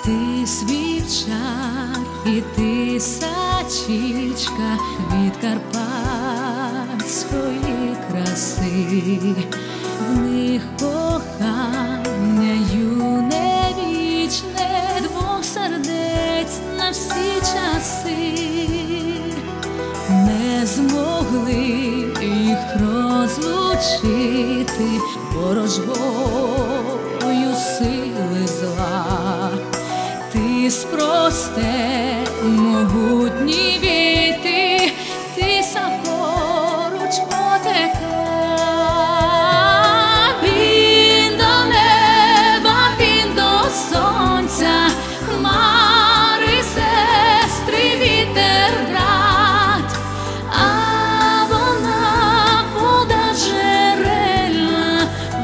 Ти свіча, і ти сачічка від карпатської краси, в них кохання юне вічне, двох сердець на всі часи. Не змогли їх розлучити ворожбою сили зла. Ти спросте могутні віти, тиса поруч потека. Він до неба, він до сонця, хмари сестри, вітер брат, а вона вода джерельна,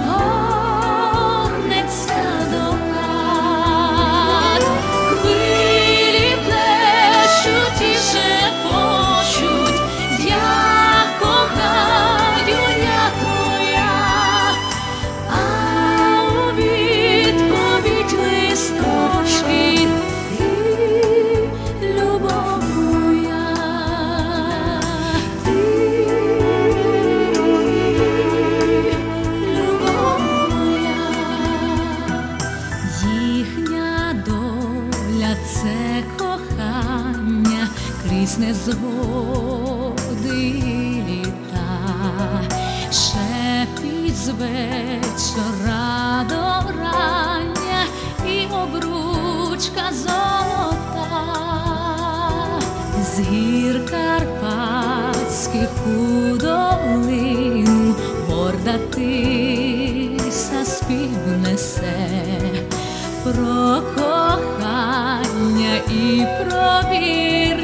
горнеться до хат. Хвилі плещуть і шепочуть: я кохаю, я твоя, а у відповідь листочки: ти, любов моя, ти, любов моя. Їхня доля — це кохання крізь незгоди і літа. Шепіт з вечора до рання і обручка золота. З гір карпатських у долину горда тиса спів несе про кохання і про вірність